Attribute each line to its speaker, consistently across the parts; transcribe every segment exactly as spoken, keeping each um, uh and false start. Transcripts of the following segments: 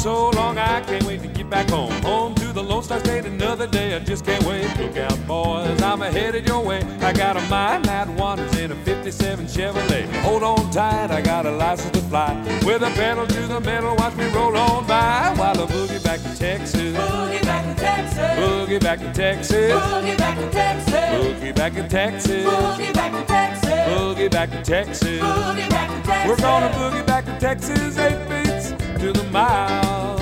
Speaker 1: so long, I can't wait to get back home. Home to the Lone Star State, another day, I just can't wait. Look out, boys, I'm headed your way. I got a mind that wanders in a fifty-seven Chevrolet. Hold on tight, I got a license to fly. With a pedal to the metal, watch me roll on by. While I boogie back to Texas.
Speaker 2: Boogie back to Texas.
Speaker 1: Boogie back to Texas.
Speaker 2: Boogie back to Texas.
Speaker 1: Boogie back to Texas.
Speaker 2: Boogie back to Texas.
Speaker 1: Boogie back to Texas.
Speaker 2: Boogie back to Texas.
Speaker 1: We're gonna boogie back to Texas, eight beats to the mile.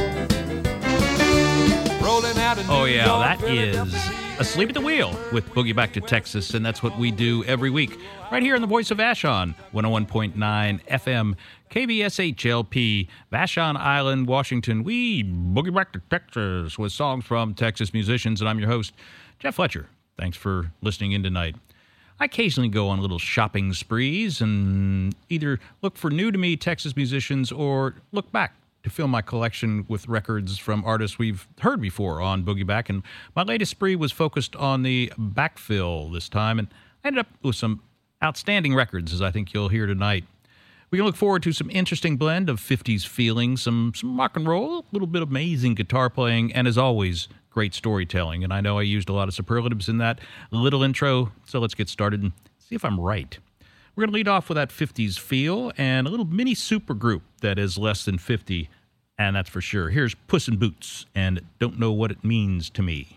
Speaker 1: Rolling out a
Speaker 3: Oh yeah, that is Asleep at the Wheel with Boogie Back to Texas, and that's what we do every week right here in the voice of Vashon, one oh one point nine F M, K V S H L P, Vashon Island, Washington. We boogie back to Texas with songs from Texas musicians, and I'm your host, Jeff Fletcher. Thanks for listening in tonight. I occasionally go on little shopping sprees and either look for new-to-me Texas musicians or look back to fill my collection with records from artists we've heard before on Boogie Back. And my latest spree was focused on the backfill this time, and I ended up with some outstanding records, as I think you'll hear tonight. We can look forward to some interesting blend of fifties feeling, some, some rock and roll, a little bit of amazing guitar playing, and as always, great storytelling. And I know I used a lot of superlatives in that little intro, so let's get started and see if I'm right. We're going to lead off with that fifties feel and a little mini super group that is less than fifty, and that's for sure. Here's Puss in Boots and Don't Know What It Means to Me.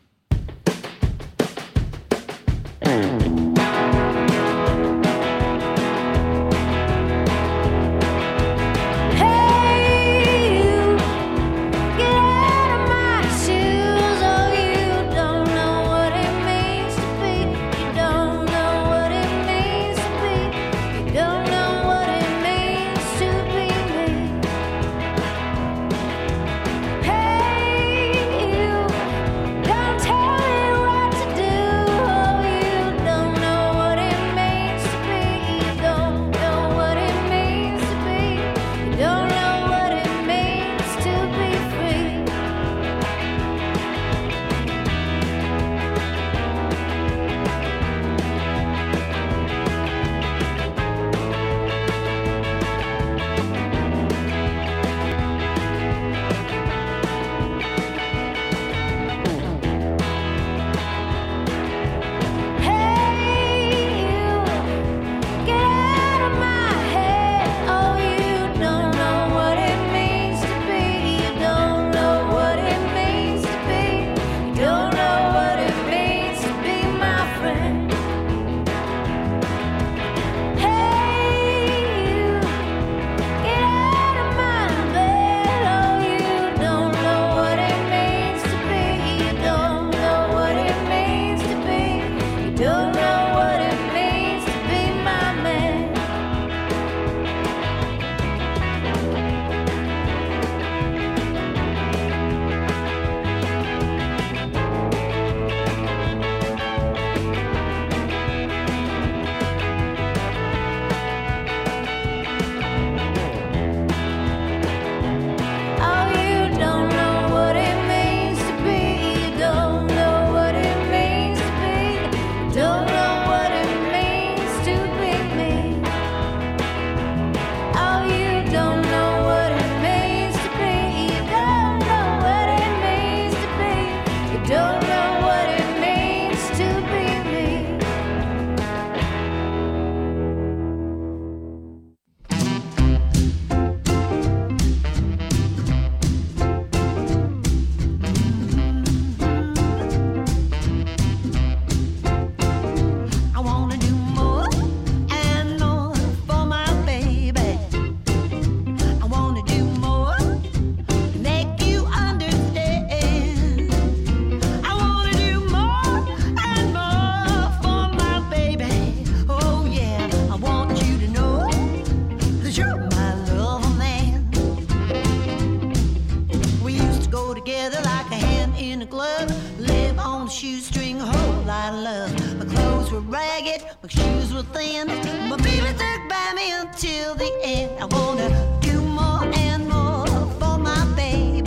Speaker 4: My shoes were thin, my baby stuck by me until the end. I wanna do more and more for my baby.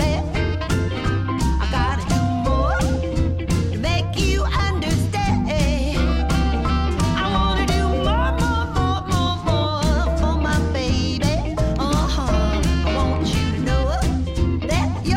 Speaker 4: I gotta do more to make you understand. I wanna do more, more, more, more, more for my baby. Uh-huh. I want you to know that you're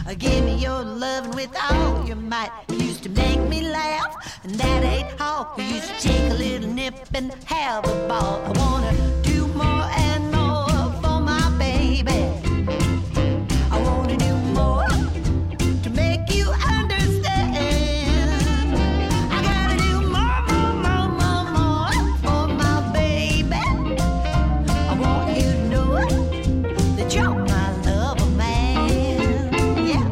Speaker 4: Give me your loving with all your might. You used to make me laugh, and that ain't all. You used to take a little nip and have a ball. I wanna do more and more for my baby. I wanna do more to make you understand. I gotta do more, more, more, more, more for my baby. I want you to know that you're my lover man. Yeah,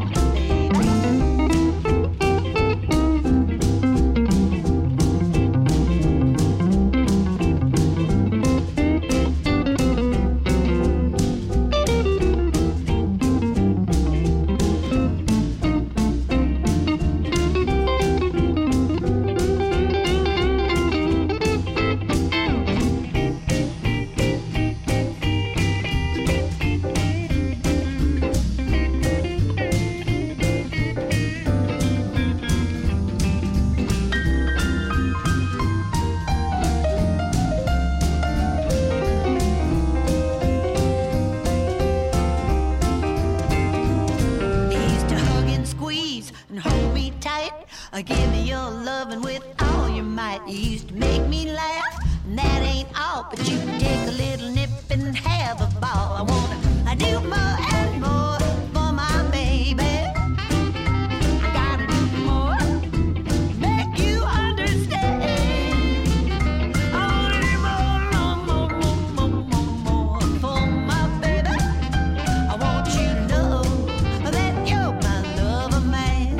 Speaker 4: give me your loving with all your might. You used to make me laugh, and that ain't all. But you can take a little nip and have a ball. I wanna I do more and more for my baby. I gotta do more, make you understand. I wanna do more, more, more, more, more, more for my baby. I want you to know that you're my lover man.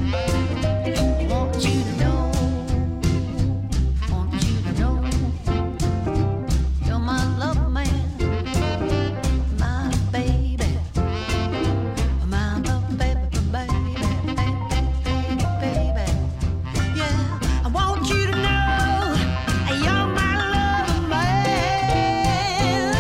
Speaker 4: Want you to know, want you to know, you're my love man, my baby, my love baby, baby, baby, baby, yeah. I want you to know, you're my love man.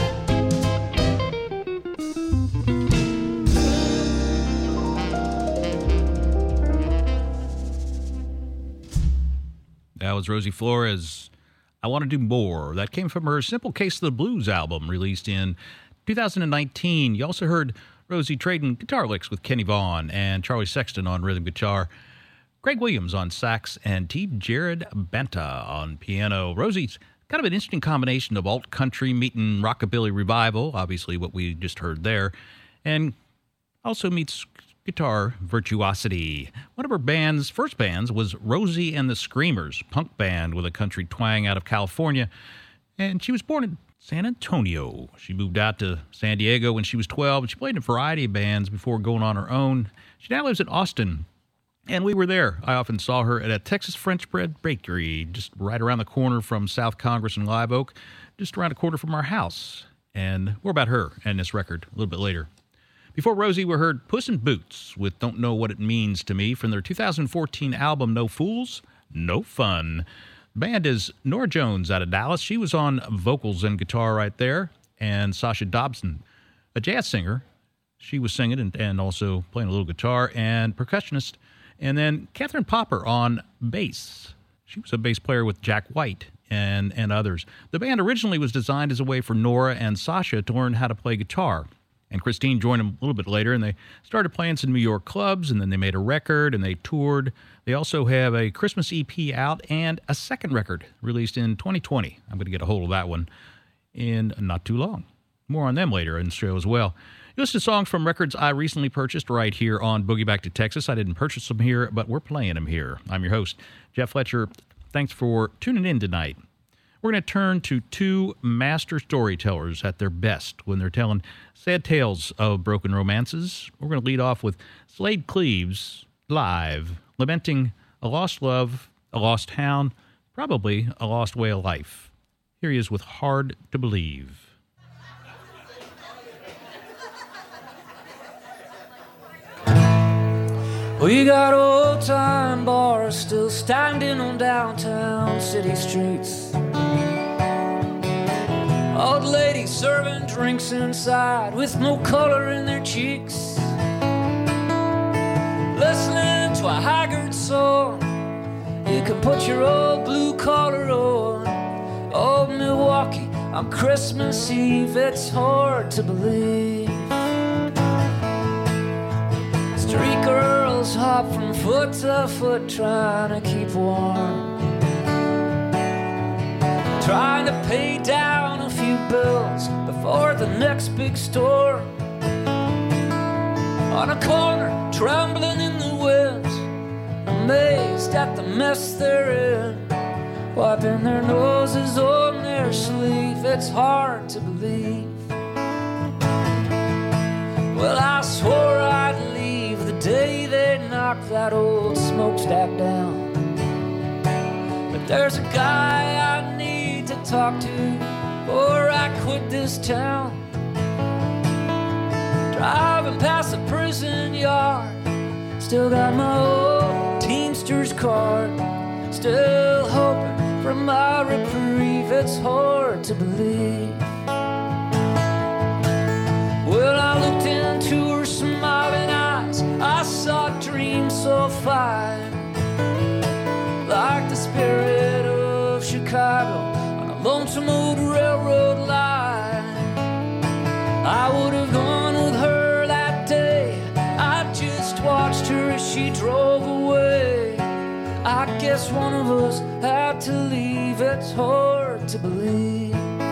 Speaker 3: That was Rosie Flores. I Want to Do More. That came from her Simple Case of the Blues album, released in two thousand nineteen. You also heard Rosie trading guitar licks with Kenny Vaughan and Charlie Sexton on rhythm guitar, Greg Williams on sax, and T. Jared Banta on piano. Rosie's kind of an interesting combination of alt country meeting rockabilly revival, obviously what we just heard there, and also meets guitar virtuosity. One of her band's first bands was Rosie and the Screamers, punk band with a country twang out of California, and she was born in San Antonio. She moved out to San Diego when she was twelve, and she played in a variety of bands before going on her own. She now lives in Austin, and we were there. I often saw her at a Texas French bread bakery just right around the corner from South Congress and Live Oak, just around a quarter from our house. And more about her and this record a little bit later. Before Rosie, we heard Puss in Boots with Don't Know What It Means to Me from their two thousand fourteen album No Fools, No Fun. The band is Nora Jones out of Dallas. She was on vocals and guitar right there. And Sasha Dobson, a jazz singer. She was singing and, and also playing a little guitar and percussionist. And then Catherine Popper on bass. She was a bass player with Jack White and, and others. The band originally was designed as a way for Nora and Sasha to learn how to play guitar. And Christine joined them a little bit later, and they started playing some New York clubs, and then they made a record, and they toured. They also have a Christmas E P out and a second record released in twenty twenty. I'm going to get a hold of that one in not too long. More on them later in the show as well. You listen to songs from records I recently purchased right here on Boogie Back to Texas. I didn't purchase them here, but we're playing them here. I'm your host, Jeff Fletcher. Thanks for tuning in tonight. We're going to turn to two master storytellers at their best when they're telling sad tales of broken romances. We're going to lead off with Slade Cleaves live, lamenting a lost love, a lost town, probably a lost way of life. Here he is with Hard to Believe.
Speaker 5: We got old-time bars still standing on downtown city streets. Old ladies serving drinks inside with no color in their cheeks. Listening to a haggard song, you can put your old blue collar on. Old Milwaukee on Christmas Eve, it's hard to believe. Street hop from foot to foot trying to keep warm, trying to pay down a few bills before the next big storm. On a corner, trembling in the winds, amazed at the mess they're in, wiping their noses on their sleeve. It's hard to believe. Well, I swore I'd leave the day they knocked that old smokestack down, but there's a guy I need to talk to, or I quit this town. Driving past the prison yard, still got my old Teamster's card, still hoping for my reprieve. It's hard to believe. Well, I looked into her smiling eyes, I saw dreams so fine, like the spirit of Chicago on a lonesome old railroad line. I would have gone with her that day, I just watched her as she drove away. I guess one of us had to leave. It's hard to believe.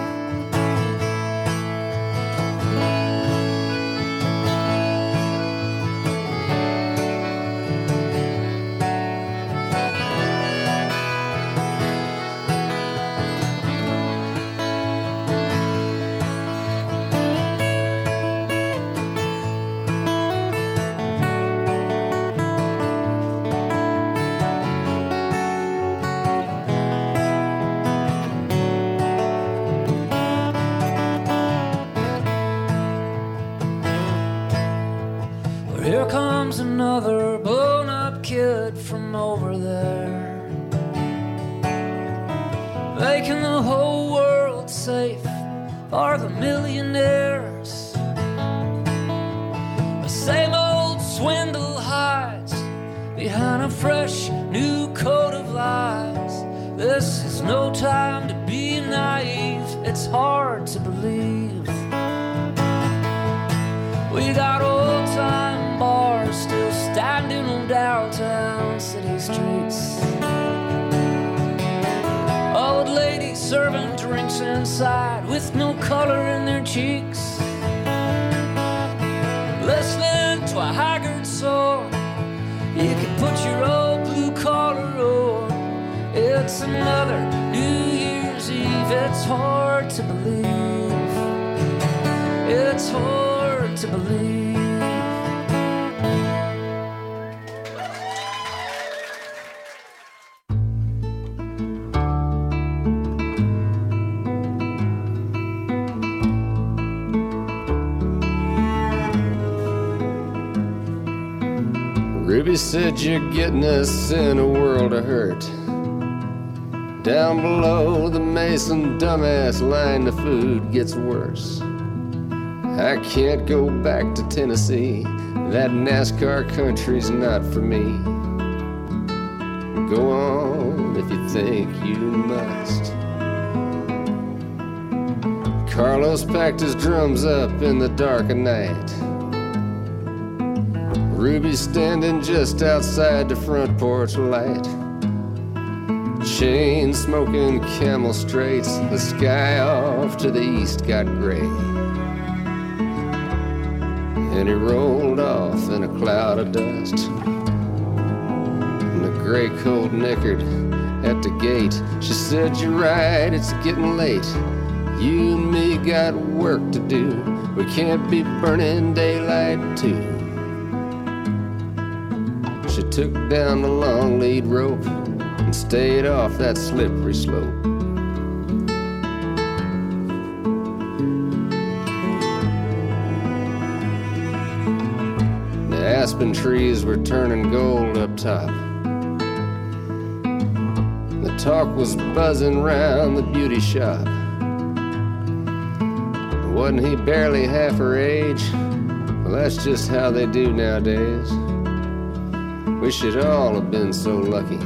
Speaker 5: Here comes another blown-up kid from over there, making the whole world safe for the millionaires. The same old swindle hides behind a fresh new coat of lies. This is no time to be naive. It's hard to believe. We got old-time bars still standing on downtown city streets, old ladies serving drinks inside with no color in their cheeks, listening to a haggard song. You can put your old blue collar on. It's another New Year's Eve. It's hard to believe. It's hard to believe.
Speaker 6: Ruby said you're getting us in a world of hurt. Down below the Mason dumbass line, the food gets worse. I can't go back to Tennessee. That NASCAR country's not for me. Go on if you think you must. Carlos packed his drums up in the dark of night. Ruby's standing just outside the front porch light. Chain smoking Camel Straights. The sky off to the east got gray, and he rolled off in a cloud of dust. And the gray coat nickered at the gate. She said, "You're right, it's getting late. You and me got work to do. We can't be burning daylight too." She took down the long lead rope and stayed off that slippery slope. The aspen trees were turning gold up top. The talk was buzzing round the beauty shop. Wasn't he barely half her age? Well, that's just how they do nowadays. We should all have been so lucky.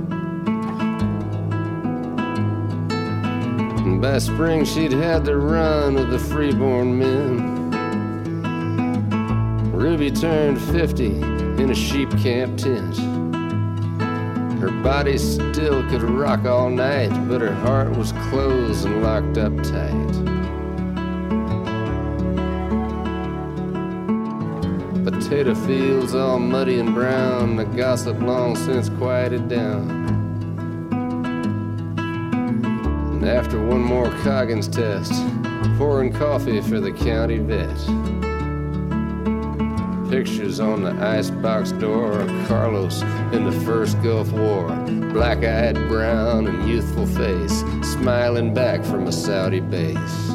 Speaker 6: And by spring she'd had the run of the freeborn men. Ruby turned fifty in a sheep camp tent. Her body still could rock all night, but her heart was closed and locked up tight. Potato fields all muddy and brown, the gossip long since quieted down. And after one more Coggins test, pouring coffee for the county vet. Pictures on the icebox door of Carlos in the first Gulf War. Black-eyed, brown, and youthful face, smiling back from a Saudi base.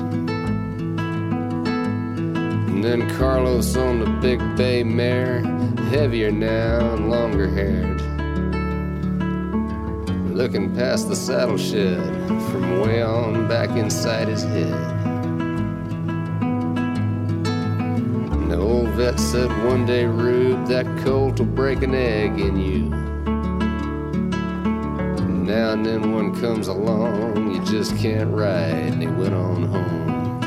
Speaker 6: And then Carlos on the Big Bay mare, heavier now and longer haired. Looking past the saddle shed from way on back inside his head. The old vet said one day, Rube, that colt will break an egg in you. Now and then one comes along you just can't ride, and he went on home.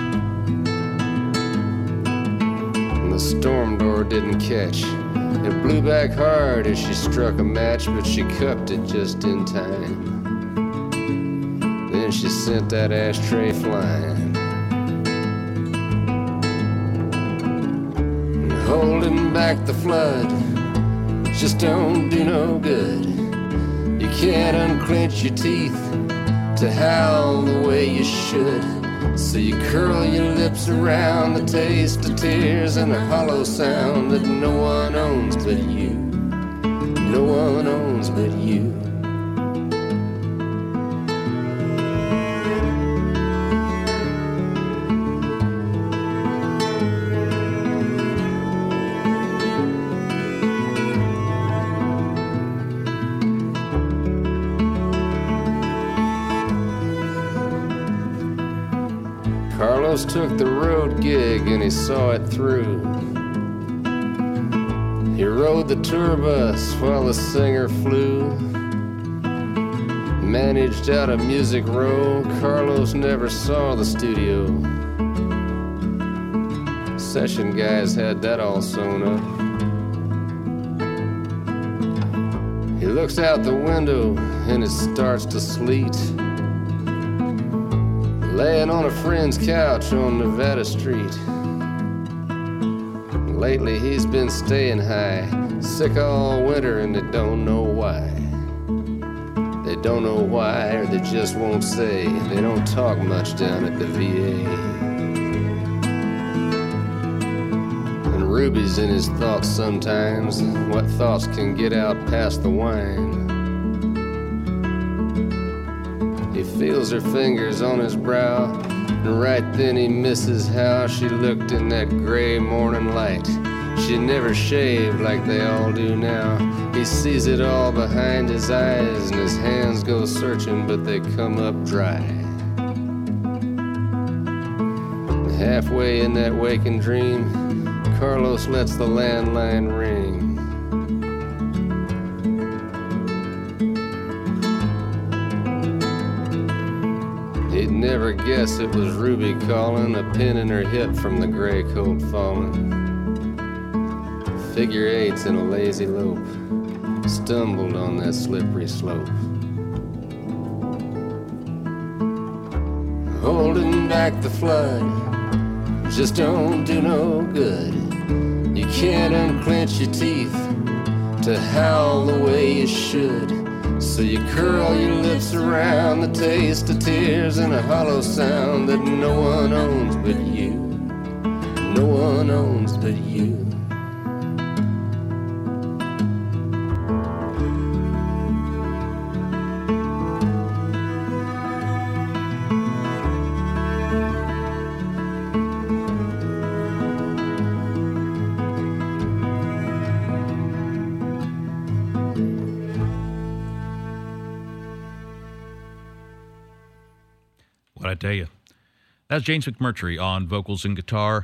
Speaker 6: And the storm door didn't catch. It blew back hard as she struck a match, but she cupped it just in time. Then she sent that ashtray flying. Holding back the flood just don't do no good. You can't unclench your teeth to howl the way you should. So you curl your lips around the taste of tears and a hollow sound that no one owns but you. No one owns but you. Carlos took the road gig and he saw it through. He rode the tour bus while the singer flew. Managed out of Music Row, Carlos never saw the studio. Session guys had that all sewn up. He looks out the window and it starts to sleet. Laying on a friend's couch on Nevada Street. Lately he's been staying high, sick all winter and they don't know why. They don't know why or they just won't say. They don't talk much down at the V A. And Ruby's in his thoughts sometimes. What thoughts can get out past the wine? He feels her fingers on his brow, and right then he misses how she looked in that gray morning light. She never shaved like they all do now. He sees it all behind his eyes, and his hands go searching, but they come up dry. Halfway in that waking dream, Carlos lets the landline ring. He'd never guess it was Ruby calling, a pin in her hip from the gray coat falling. Figure eights in a lazy lope, stumbled on that slippery slope. Holding back the flood just don't do no good. You can't unclench your teeth to howl the way you should. So you curl your lips around the taste of tears and a hollow sound that no one owns but you. No one owns but you.
Speaker 3: I tell you, that's James McMurtry on vocals and guitar.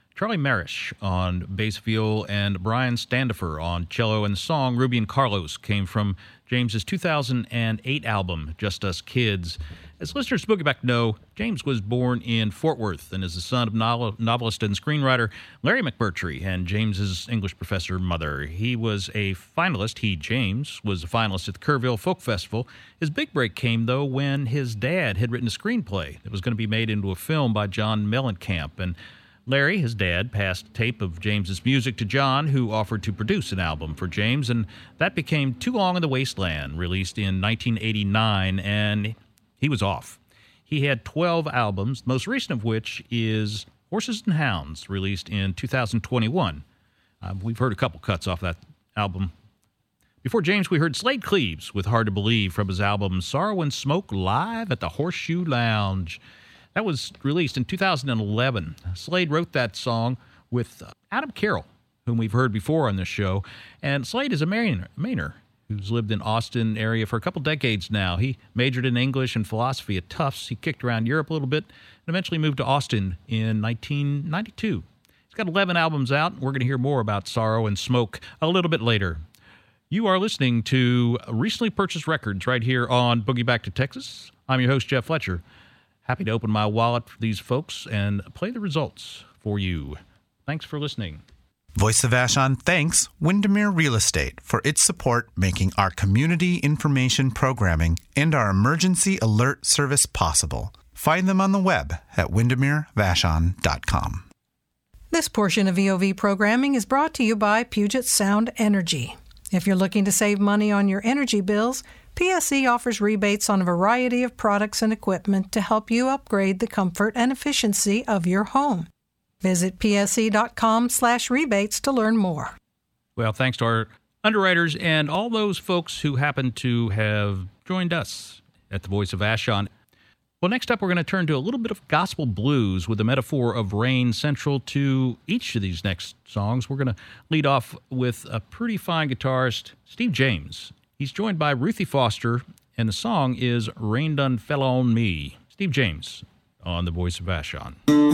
Speaker 3: Charlie Marish on bass viol, and Brian Standifer on cello. And the song Ruby and Carlos came from James's two thousand eight album, Just Us Kids. As listeners to Boogie Back know, James was born in Fort Worth and is the son of novel- novelist and screenwriter Larry McMurtry and James's English professor mother. He was a finalist. He, James, was a finalist at the Kerrville Folk Festival. His big break came, though, when his dad had written a screenplay that was going to be made into a film by John Mellencamp. And Larry, his dad, passed tape of James's music to John, who offered to produce an album for James, and that became Too Long in the Wasteland, released in nineteen eighty-nine, and he was off. He had twelve albums, the most recent of which is Horses and Hounds, released in two thousand twenty-one. Uh, we've heard a couple cuts off that album. Before James, we heard Slade Cleaves with Hard to Believe from his album Sorrow and Smoke live at the Horseshoe Lounge. That was released in two thousand eleven. Slade wrote that song with Adam Carroll, whom we've heard before on this show. And Slade is a Mainer, Mainer who's lived in Austin area for a couple decades now. He majored in English and philosophy at Tufts. He kicked around Europe a little bit and eventually moved to Austin in nineteen ninety-two. He's got eleven albums out. We're going to hear more about Sorrow and Smoke a little bit later. You are listening to recently purchased records right here on Boogie Back to Texas. I'm your host, Jeff Fletcher. Happy to open my wallet for these folks and play the results for you. Thanks for listening.
Speaker 7: Voice of Vashon thanks Windermere Real Estate for its support making our community information programming and our emergency alert service possible. Find them on the web at windermere vashon dot com.
Speaker 8: This portion of V O V programming is brought to you by Puget Sound Energy. If you're looking to save money on your energy bills, P S E offers rebates on a variety of products and equipment to help you upgrade the comfort and efficiency of your home. Visit pse.com slash rebates to learn more.
Speaker 3: Well, thanks to our underwriters and all those folks who happen to have joined us at the Voice of Vashon. Well, next up, we're going to turn to a little bit of gospel blues with the metaphor of rain central to each of these next songs. We're going to lead off with a pretty fine guitarist, Steve James. He's joined by Ruthie Foster, and the song is Rain Done Fell on Me. Steve James on the Voice of Vashon.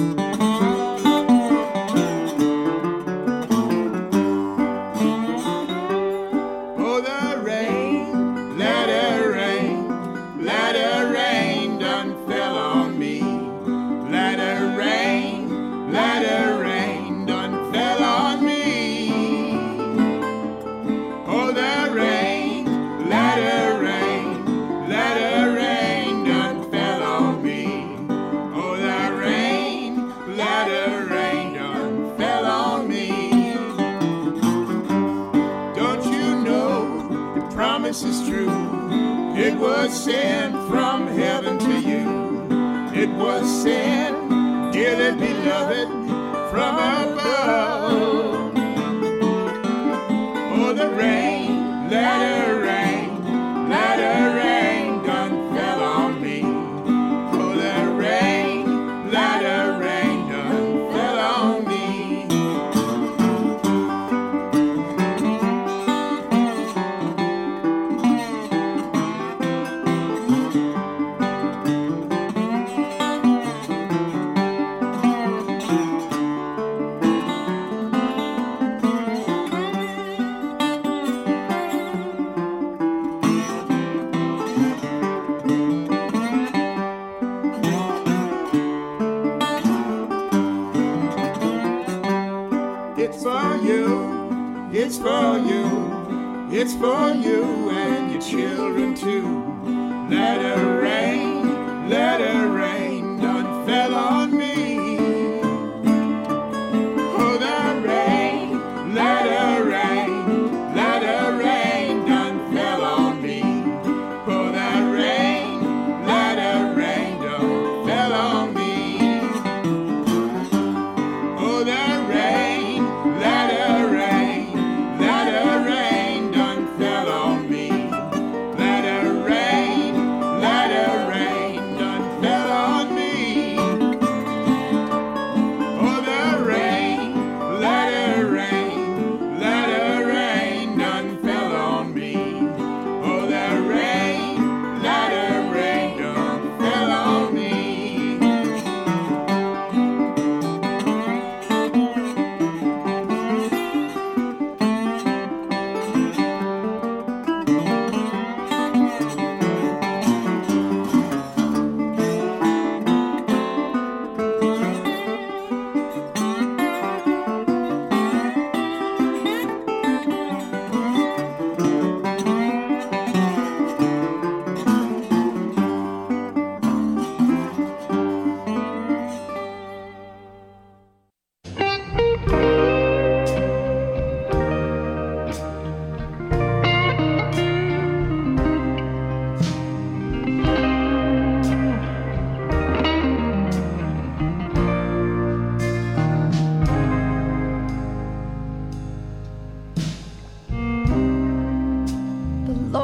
Speaker 9: Oh, the rain, let it rain, let it rain done fell on me. Let it rain, let it rain done fell on me. Oh, the rain, let it rain, let it rain done fell on me. Oh, the rain, let it rain done fell on me. Don't you know the promise is true? It was sent from heaven to you. It was sent, dearly beloved, from above. Oh, the rain, let it rain, let it rain done fell on me. Oh, the rain, let it rain done fell on me. It's for you, it's for you, it's for you and your children too. Let it rain, let it rain, done fell on me. Oh, the rain, let it rain, let it rain, done fell on me. Oh, the rain, let it rain, done fell on me. Oh, the rain, let it rain, let it rain done fell on me. Let it rain, let it rain done fell on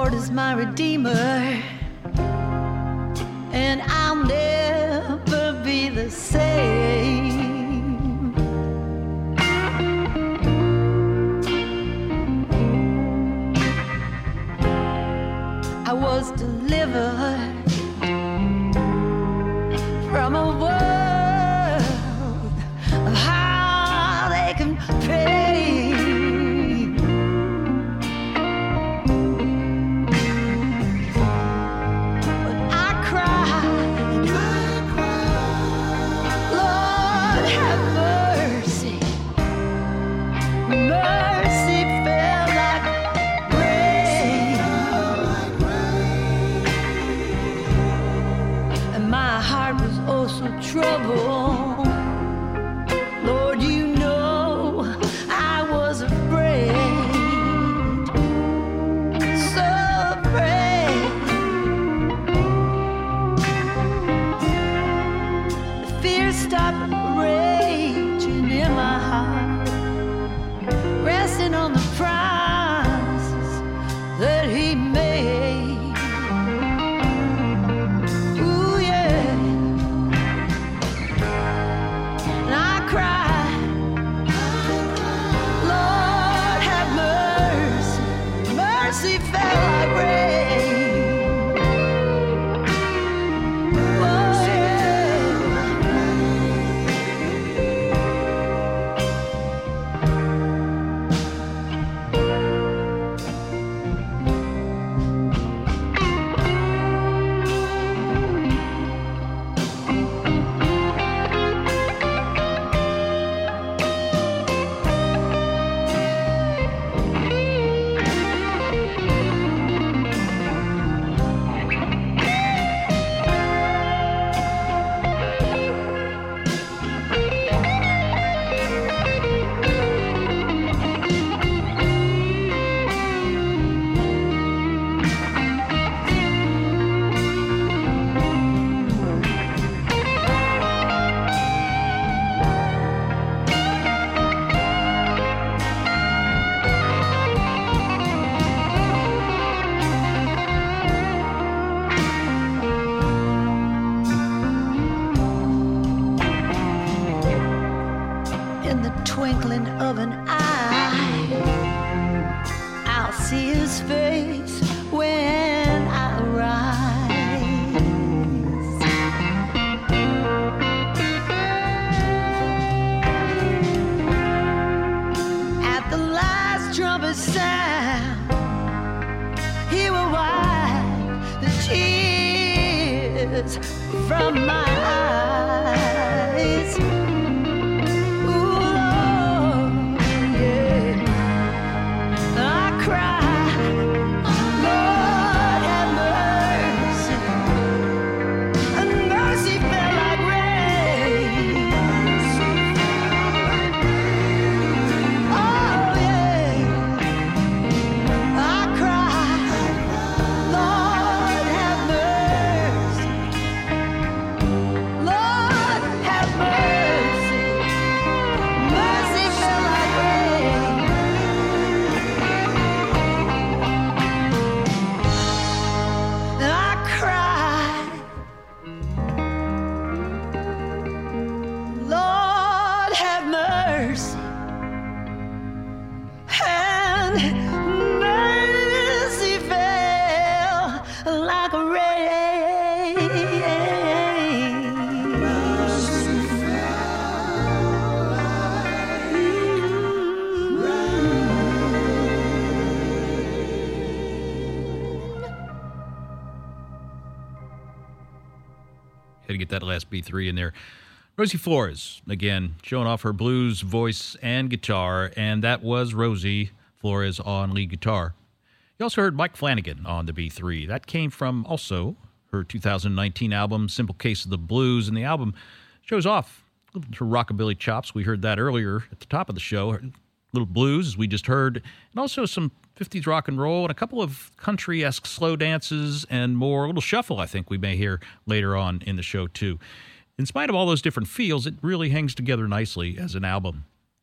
Speaker 4: Lord is my Redeemer, and I'll never be the same. I was delivered from a world of how they can pray. Trouble, Lord, you know I was afraid, so afraid. The fear stopped raging in my heart, resting on the promises that He made. From my eyes, ooh, Lord, yeah. I cry, Lord, have mercy, and mercy fell like rain. Oh yeah, I cry, Lord, have mercy. Lord, have mercy. Mercy fell like rain. And I cried, Lord, have mercy. And mercy fell like rain.
Speaker 3: Had to get that last B three in there. Rosie Flores, again, showing off her blues voice and guitar, and that was Rosie Flores on lead guitar. You also heard Mike Flanagan on the B three. That came from also her two thousand nineteen album, Simple Case of the Blues, and the album shows off her rockabilly chops. We heard that earlier at the top of the show. Little blues, as we just heard, and also some fifties rock and roll and a couple of country-esque slow dances and more. A little shuffle, I think we may hear later on in the show, too. In spite of all those different feels, it really hangs together nicely as an album.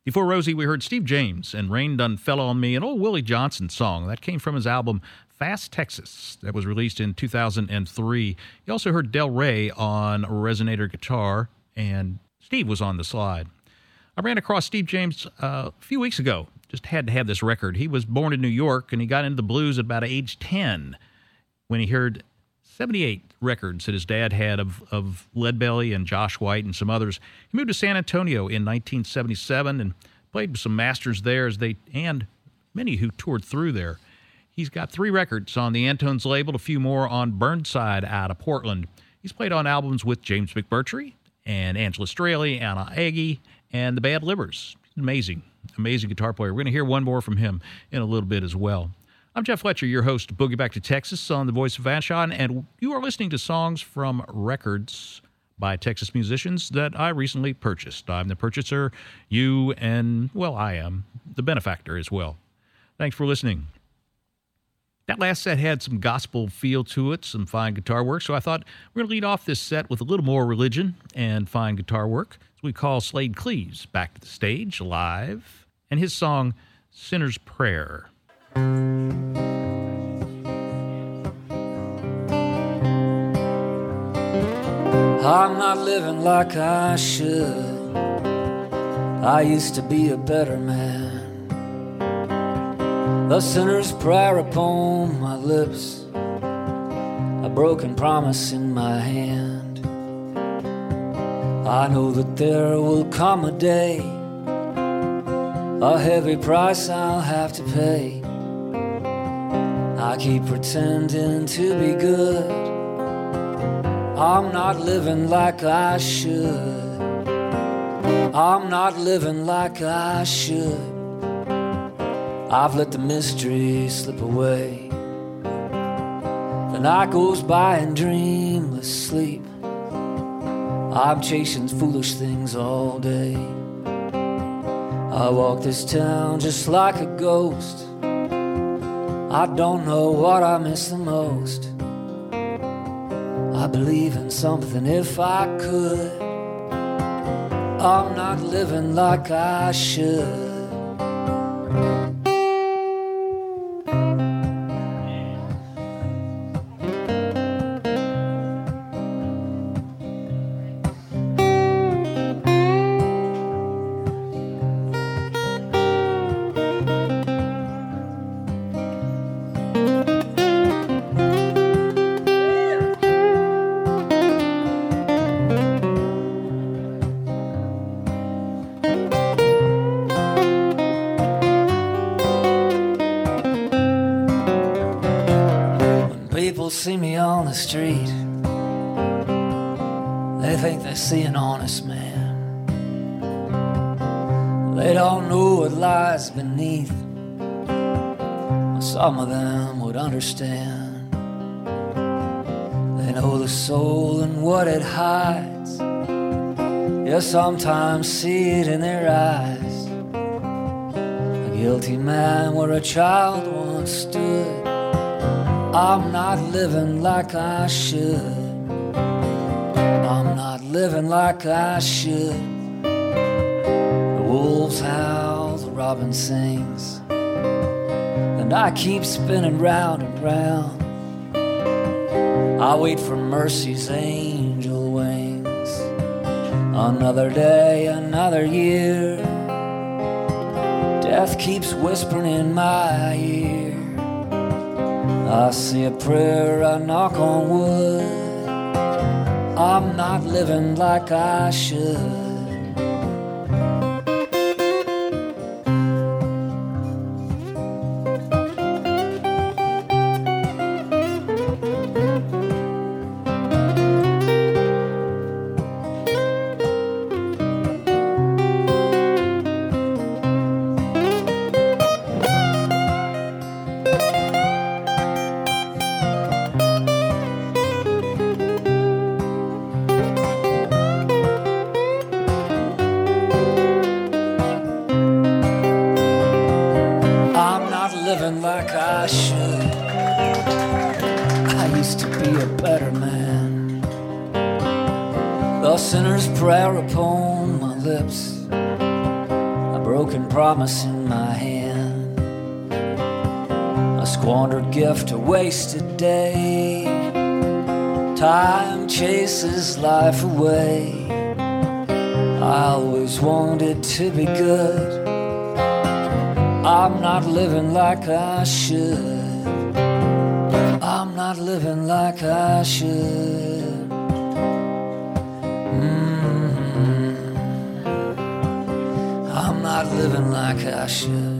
Speaker 3: Before Rosie, we heard Steve James and Rain Done Fell on Me, an old Willie Johnson song. That came from his album Fast Texas that was released in two thousand three. You also heard Del Rey on resonator guitar, and Steve was on the slide. I ran across Steve James uh, a few weeks ago. Just had to have this record. He was born in New York, and he got into the blues at about age ten when he heard seventy-eight records that his dad had of, of Leadbelly and Josh White and some others. He moved to San Antonio in nineteen seventy-seven and played with some masters there as they and many who toured through there. He's got three records on the Antones label, a few more on Burnside out of Portland. He's played on albums with James McMurtry and Angela Straley, Anna Aggie, and the Bad Livers. Amazing, amazing guitar player. We're going to hear one more from him in a little bit as well. I'm Jeff Fletcher, your host of Boogie Back to Texas on the Voice of Vashon, and you are listening to songs from records by Texas musicians that I recently purchased. I'm the purchaser, you, and, well, I am the benefactor as well. Thanks for listening. That last set had some gospel feel to it, some fine guitar work, so I thought we're going to lead off this set with a little more religion and fine guitar work. So we call Slade Cleaves back to the stage live, and his song, Sinner's Prayer.
Speaker 5: I'm not living like I should. I used to be a better man. The sinner's prayer upon my lips, a broken promise in my hand. I know that there will come a day, a heavy price I'll have to pay. I keep pretending to be good. I'm not living like I should. I'm not living like I should. I've let the mystery slip away. The night goes by in dreamless sleep. I'm chasing foolish things all day. I walk this town just like a ghost. I don't know what I miss the most. I believe in something if I could. I'm not living like I should. See me on the street, they think they see an honest man. They don't know what lies beneath. Some of them would understand. They know the soul and what it hides. You sometimes see it in their eyes. A guilty man where a child once stood. I'm not living like I should. I'm not living like I should. The wolves howl, the robin sings, and I keep spinning round and round. I wait for mercy's angel wings. Another day, another year. Death keeps whispering in my ear. I say a prayer, I knock on wood. I'm not living like I should. broken promise in my hand, a squandered gift, a wasted day. Time chases life away. I always wanted to be good. I'm not living like I should. I'm not living like I should. Mm-hmm. I'm not living like I should.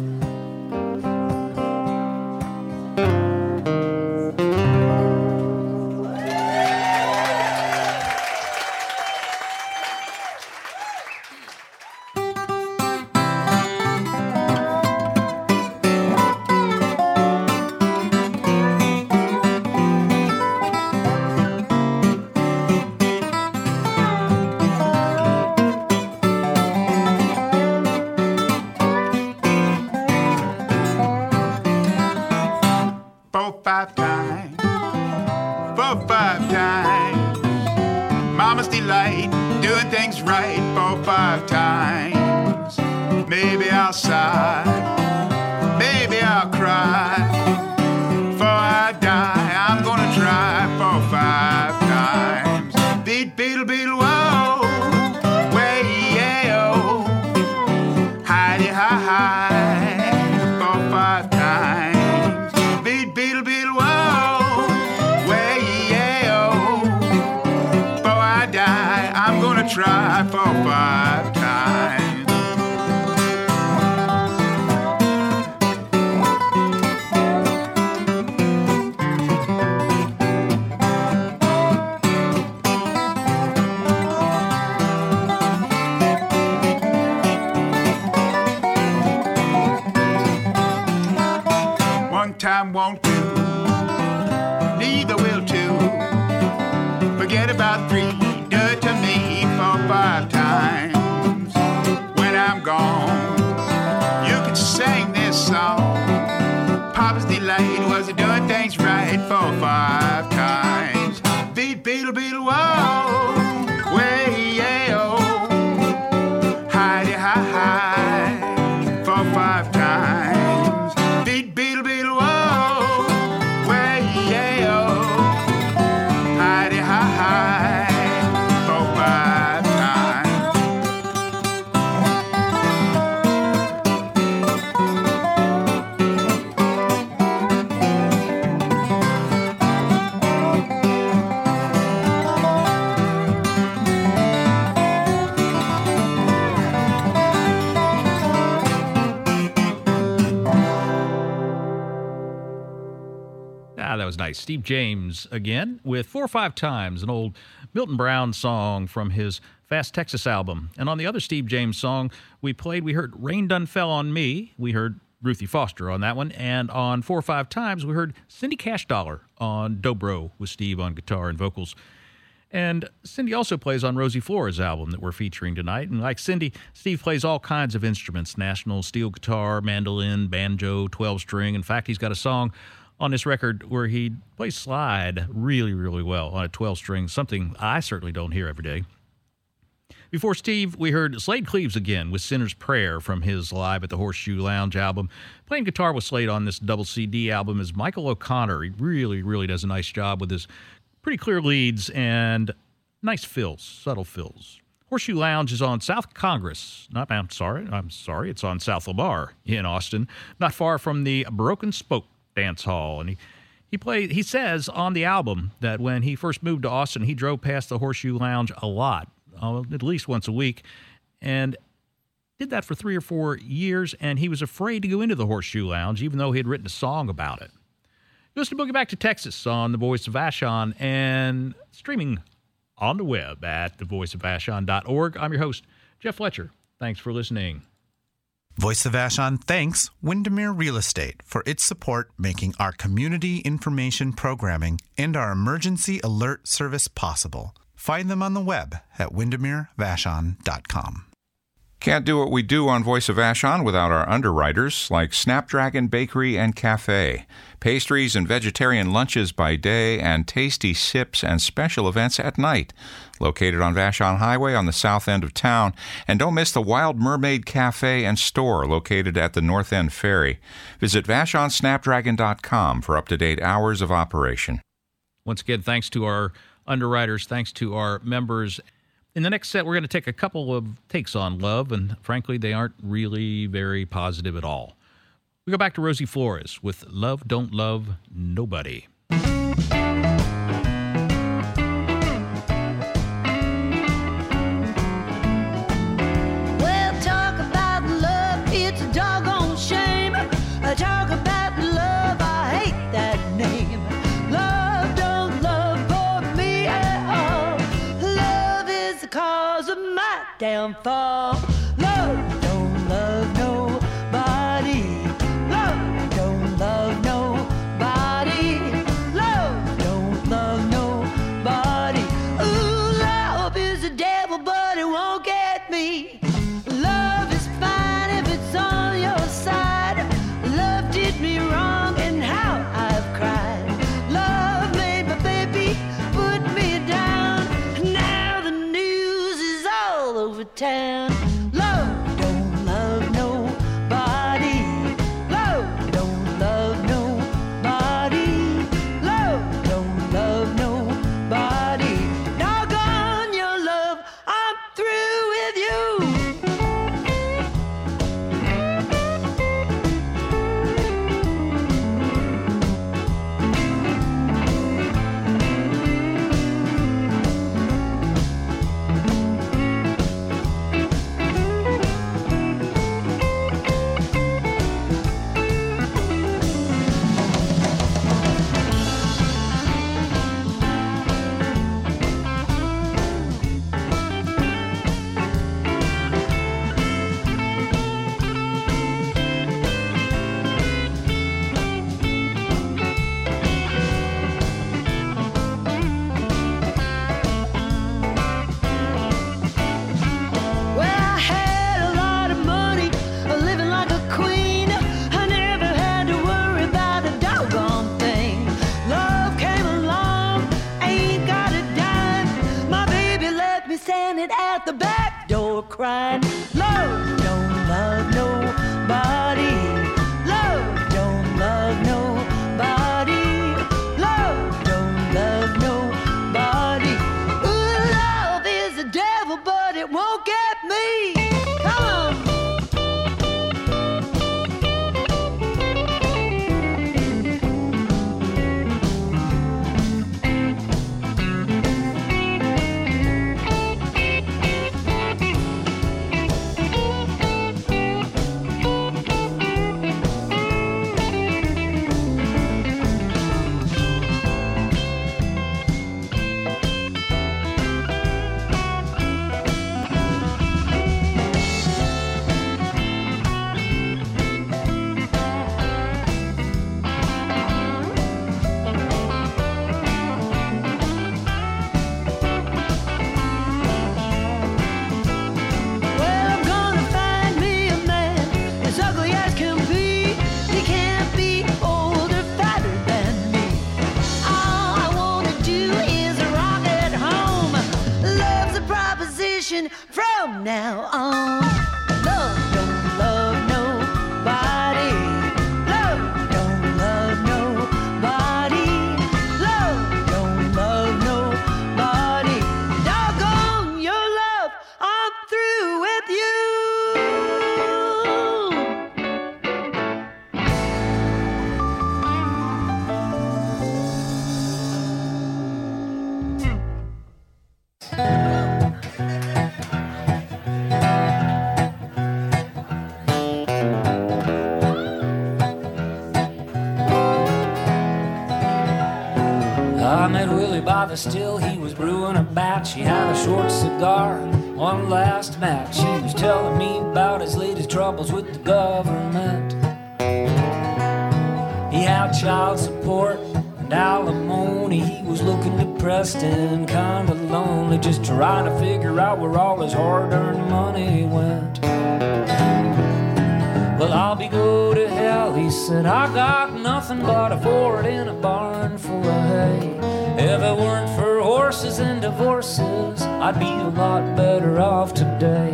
Speaker 9: Time won't do, neither will two. Forget about three, do it to me for five times. When I'm gone, you can sing this song. Papa's delight was doing things right for five times. Beat, beetle, beetle, whoa, way, yeah, oh, hidey, hi, hi, for five times. Beat, beetle, beetle, whoa.
Speaker 3: That was nice. Steve James again with Four or Five Times, an old Milton Brown song from his Fast Texas album. And on the other Steve James song we played, we heard Rain Done Fell on Me. We heard Ruthie Foster on that one. And on Four or Five Times we heard Cindy Cash Dollar on Dobro with Steve on guitar and vocals. And Cindy also plays on Rosie Flores' album that we're featuring tonight. And like Cindy, Steve plays all kinds of instruments, national steel guitar, mandolin, banjo, twelve-string. In fact, he's got a song on this record where he plays slide really, really well on a twelve-string, something I certainly don't hear every day. Before Steve, we heard Slade Cleaves again with Sinner's Prayer from his Live at the Horseshoe Lounge album. Playing guitar with Slade on this double C D album is Michael O'Connor. He really, really does a nice job with his pretty clear leads and nice fills, subtle fills. Horseshoe Lounge is on South Congress. Not, I'm sorry, I'm sorry, it's on South Lamar in Austin, not far from the Broken Spoke Dance Hall. And he he played he says on the album that when he first moved to Austin, he drove past the Horseshoe Lounge a lot, uh, at least once a week, and did that for three or four years, and he was afraid to go into the Horseshoe Lounge even though he had written a song about it. Listen to Boogie Back to Texas on The Voice of Vashon and streaming on the web at the voice of vashon dot org. I'm your host, Jeff Fletcher. Thanks for listening.
Speaker 7: Voice of Vashon thanks Windermere Real Estate for its support making our community information programming and our emergency alert service possible. Find them on the web at windermere vashon dot com.
Speaker 10: Can't do what we do on Voice of Vashon without our underwriters like Snapdragon Bakery and Cafe. Pastries and vegetarian lunches by day and tasty sips and special events at night. Located on Vashon Highway on the south end of town. And don't miss the Wild Mermaid Cafe and store located at the North End Ferry. Visit Vashon Snapdragon dot com for up-to-date hours of operation.
Speaker 3: Once again, thanks to our underwriters, thanks to our members. In the next set, we're going to take a couple of takes on love, and frankly, they aren't really very positive at all. We go back to Rosie Flores with Love Don't Love Nobody.
Speaker 4: Well, talk about love, it's a doggone shame. Talk about love, I hate that name. Love don't love for me at all. Love is the cause of my downfall. Love don't love nobody. Love don't love nobody. Love don't love nobody. Ooh, love is the devil, but it won't get me. Love is fine if it's on your side. Love did me wrong and how I've cried. Love made my baby put me down. Now the news is all over town. Love don't love nobody. Love don't love nobody. Love don't love nobody. Doggone your love, I'm through with you. Well, I had a lot of money, living like a queen. I never had to worry about a doggone thing. Love came along, ain't got a dime. My baby left me standing at the back door crying. Love don't love nobody. Love don't love nobody. Love don't love nobody. Ooh, love is the devil, but it won't get me. Come on. Well, I'm gonna find me a man as ugly as can be. He can't be older, fatter than me. All I wanna do is rock at home. Love's a proposition from now on. Love don't love nobody. Love don't love nobody. Love don't love nobody. Doggone your love, I'm through with you.
Speaker 5: I met Willie by the still, he was brewing a batch. He had a short cigar, one last match. He was telling me about his latest troubles with the government. He had child support and alimony he was looking to depressed and kinda lonely, just trying to figure out where all his hard-earned money went. Well, I'll be go to hell, he said, I got nothing but a Ford in a barn full of hay. If it weren't for horses and divorces, I'd be a lot better off today.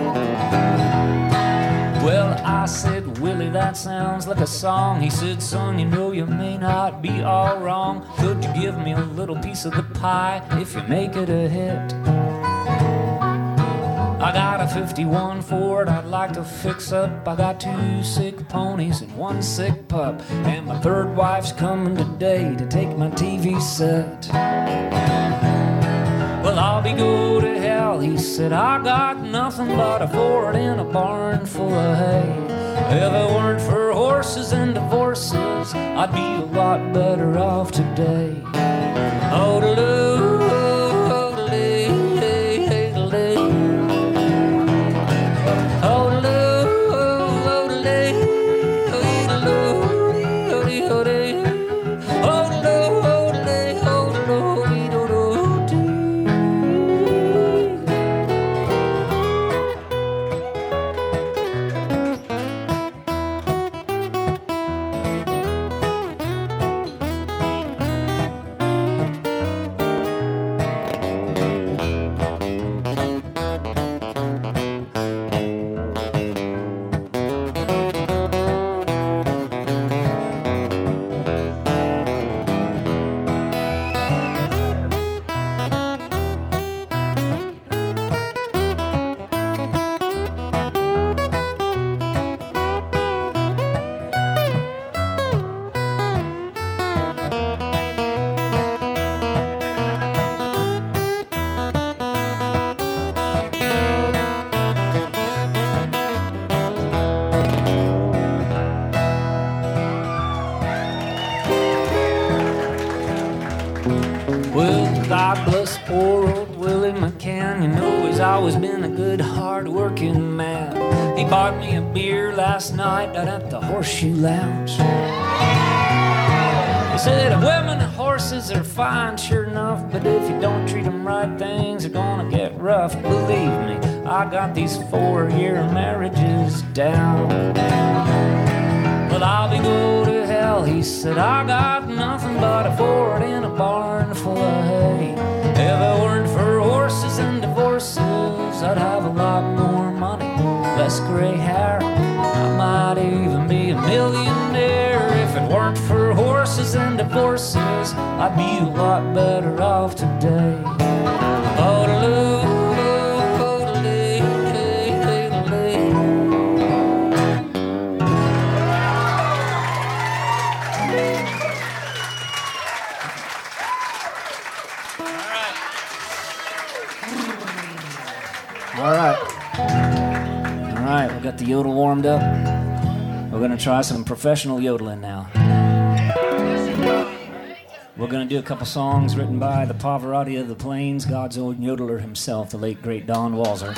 Speaker 5: Well, I said, Willie, that sounds like a song. He said, son, you know you may not be all wrong. Could you give me a little piece of the pie if you make it a hit? I got a fifty-one Ford I'd like to fix up. I got two sick ponies and one sick pup, and my third wife's coming today to take my T V set. Well, I'll be go to hell, he said, I got nothing but a Ford in a barn full of hay. If it weren't for horses and divorces, I'd be a lot better off today. Oh-de-loo, oh-de-lee, hey-de-lee. Oh-de-loo, oh-de-lee, oh-de-loo, oh-de-lee. Oh-de-loo, oh-de-lee, oh-de-loo, oh-de-loo. God bless poor old Willie McCann. You know he's always been a good, hard-working man. He bought me a beer last night out at the Horseshoe Lounge. He said, women and horses are fine, sure enough, but if you don't treat them right, things are gonna get rough. Believe me, I got these four-year marriages down. Well, I'll be go to hell, he said, I got nothing but a Ford in a barn full of hay. If it weren't for horses and divorces, I'd have a lot more money, less gray hair. I might even be a millionaire. If it weren't for horses and divorces, I'd be a lot better off today. Oh-de-loo. All right. All right, we got the yodel warmed up. We're going to try some professional yodeling now. We're going to do a couple songs written by the Pavarotti of the Plains, God's own yodeler himself, the late, great Don Walser.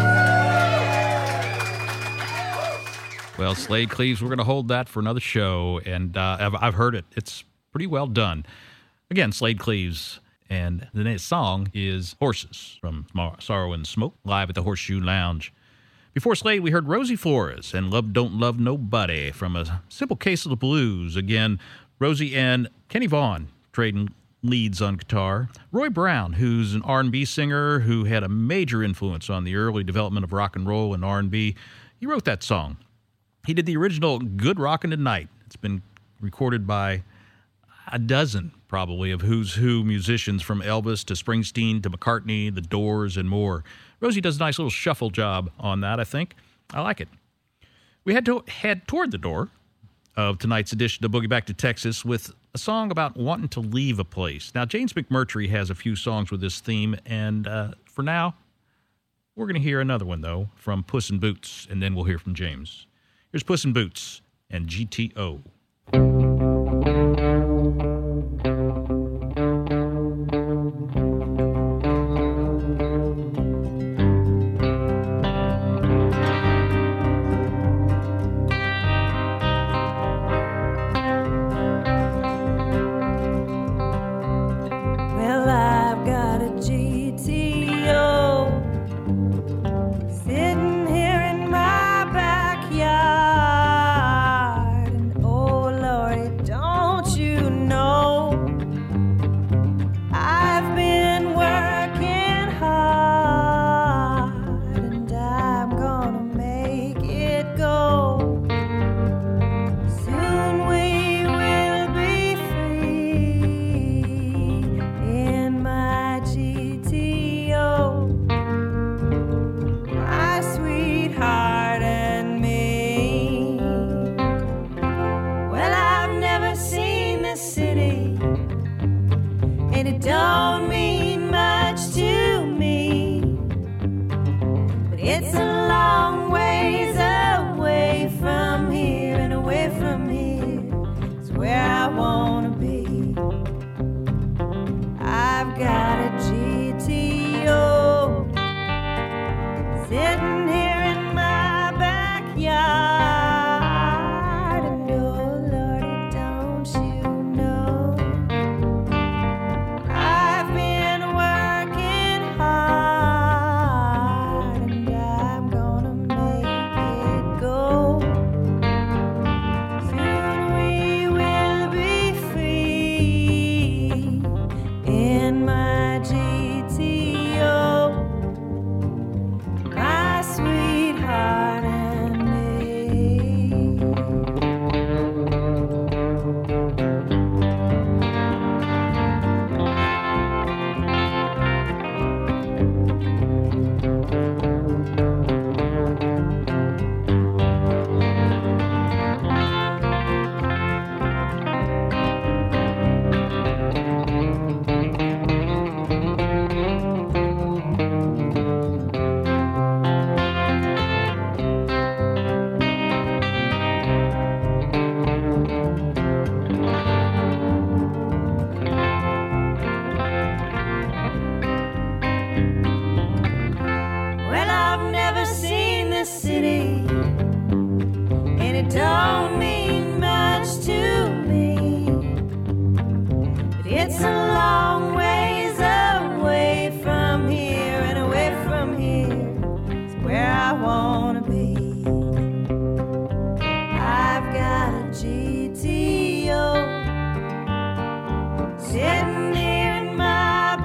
Speaker 3: Well, Slade Cleaves, we're going to hold that for another show, and uh, I've, I've heard it. It's pretty well done. Again, Slade Cleaves. And the next song is Horses from Sorrow and Smoke, live at the Horseshoe Lounge. Before Slade, we heard Rosie Flores and Love Don't Love Nobody from A Simple Case of the Blues. Again, Rosie and Kenny Vaughan trading leads on guitar. Roy Brown, who's an R and B singer who had a major influence on the early development of rock and roll and R and B, he wrote that song. He did the original Good Rockin' Tonight. It's been recorded by a dozen, probably, of who's who musicians from Elvis to Springsteen to McCartney, The Doors, and more. Rosie does a nice little shuffle job on that, I think. I like it. We had to head toward the door of tonight's edition of Boogie Back to Texas with a song about wanting to leave a place. Now, James McMurtry has a few songs with this theme, and uh, for now, we're going to hear another one, though, from Puss in Boots, and then we'll hear from James. Here's Puss in Boots and G T O.
Speaker 11: Well, city, and it don't mean much to me, but it's a long ways away from here, and away from here is where I wanna be. I've got a G T O sitting here in my backyard, and oh Lordy, don't you know I've been working hard, and I'm gonna make it go. Soon we will be free in my G T O, my sweetheart and me. Well, I've never seen this city, and it don't mean much to me, but it's a long ways away from here, and away from here is where I wanna be. I've got a G T O sitting here in my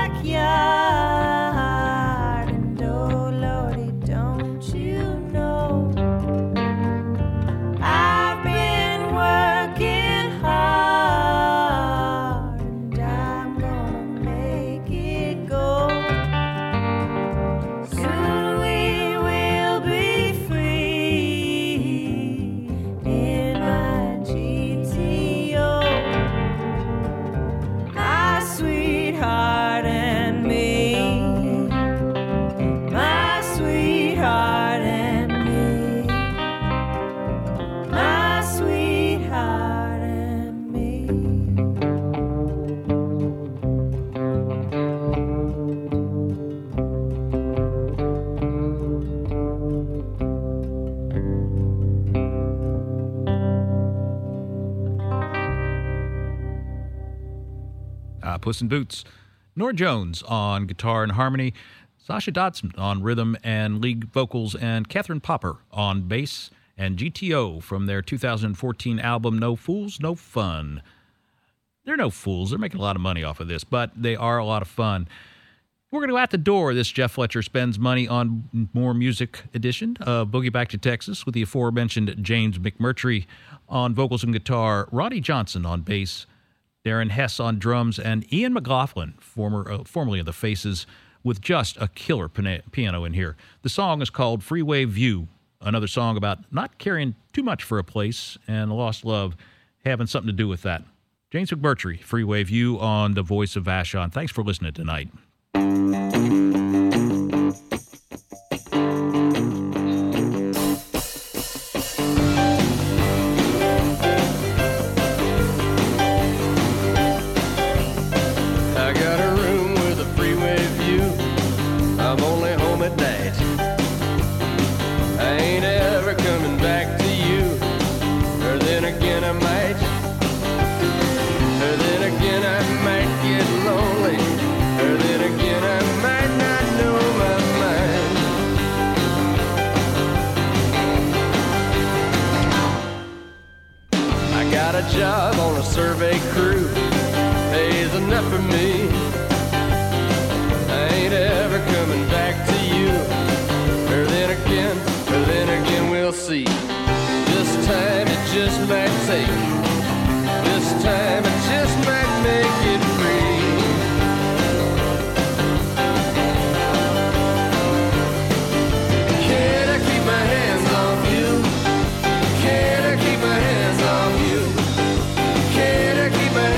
Speaker 11: backyard, and oh Lordy, don't you know I've been working hard, and I'm gonna make it go. Soon we will be free in my G T O, my sweetheart and me, my sweetheart and me, my sweetheart and me.
Speaker 3: Uh, Puss in Boots. Nora Jones on guitar and harmony, Sasha Dodson on rhythm and lead vocals, and Catherine Popper on bass, and G T O from their two thousand fourteen album No Fools, No Fun. They're no fools. They're making a lot of money off of this, but they are a lot of fun. We're going to go out the door. This Jeff Fletcher Spends Money on More Music edition of Boogie Back to Texas with the aforementioned James McMurtry on vocals and guitar, Ronnie Johnson on bass, Darren Hess on drums, and Ian McLaughlin, former, uh, formerly of the Faces, with just a killer pina- piano in here. The song is called Freeway View, another song about not caring too much for a place and a lost love having something to do with that. James McMurtry, Freeway View on The Voice of Vashon. Thanks for listening tonight.
Speaker 6: I got a room with a freeway view. I'm only home at night. I ain't ever coming back to you. Or then again I might. Or then again I might get lonely. Or then again I might not know my mind. I got a job on a survey crew. Pays enough for me. I ain't ever coming back to you. Or then again, or then again we'll see. This time it just might take. This time it just might make it free. Can I keep my hands off you? Can I keep my hands off you? Can I keep my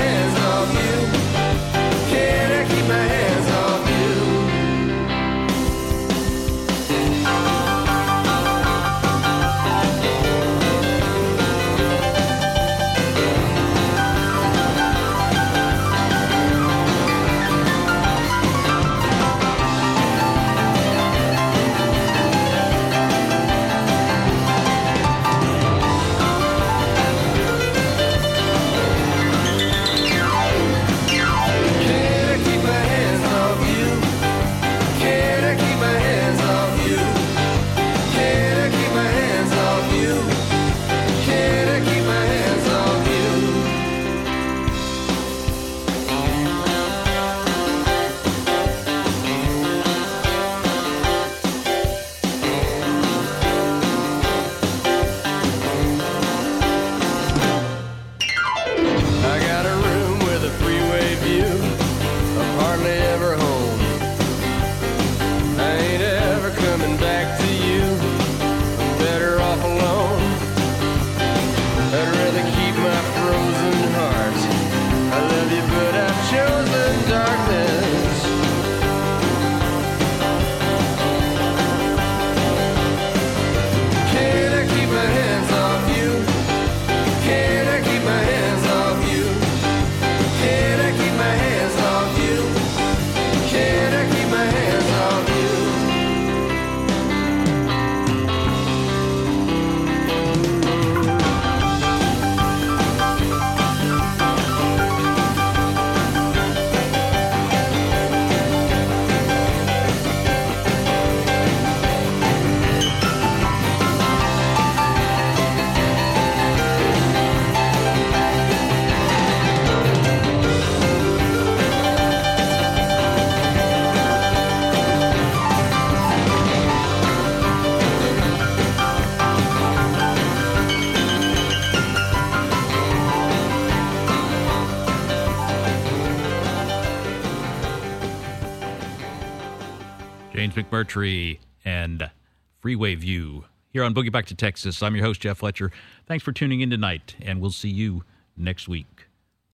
Speaker 3: James McMurtry and Freeway View here on Boogie Back to Texas. I'm your host, Jeff Fletcher. Thanks for tuning in tonight, and we'll see you next week.